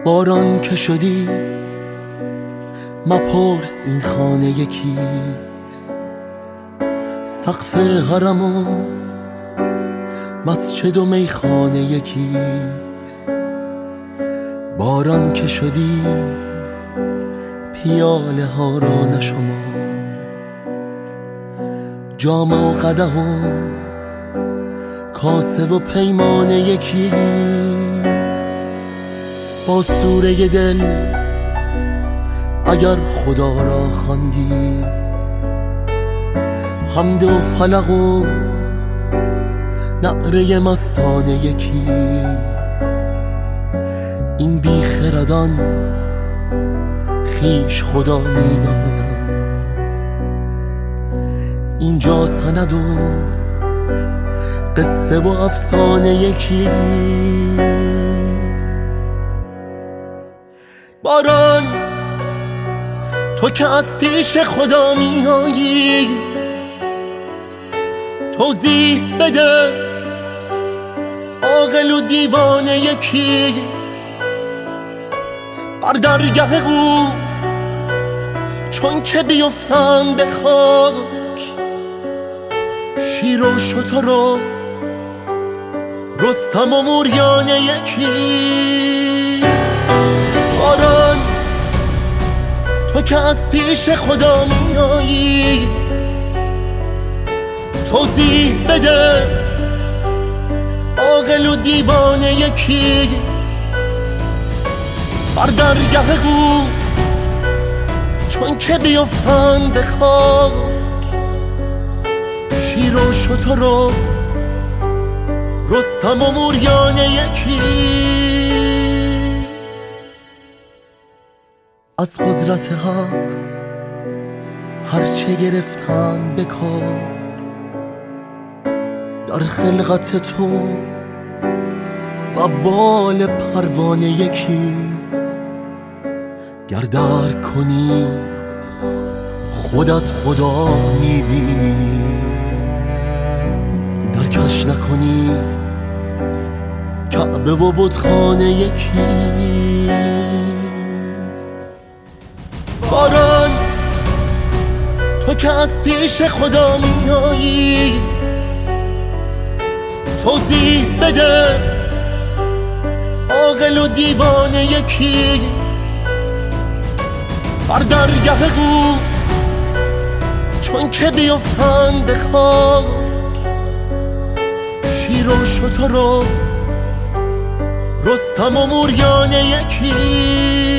باران که شدی مپرس این خانه یکیست، سقف حرم و مسجد و میخانه یکیست. باران که شدی پیاله ها را نشمار، جام و قدح و کاسه و پیمانه یکیست. با سوره دل اگر خدا را خواندی، حمد و فلق و نعره مستانه یکیست. این بیخردان خیش خدا میدانند، اینجا سند و قصه و افسانه یکیست. باران تو که از پیش خدا میایی، توضیح بده عاقل و دیوانه یکیست. بر درگه او چون که بیفتن به خاک، شیر و شتر و رستم و موریانه یکیست. باران تو که از پیش خدا میایی، توضیح بده عاقل و دیوانه یکیست. بر درگه او چون که بیفتن به خاک، شیر و شتر و رستم و موریانه یکیست. از قدرت حق هرچه گرفتن به کار، در خلقت تو و بال پروانه یکیست. گر درک کنی خودت خدا میبینی، درکش نکنی کعبه و بتخانه یکیست. باران تو که از پیش خدا میایی، توضیح بده عاقل و دیوانه یکیست. بر درگه او چون که بیفتن به خاک، شیر و شتر و رستم و موریانه یکیست.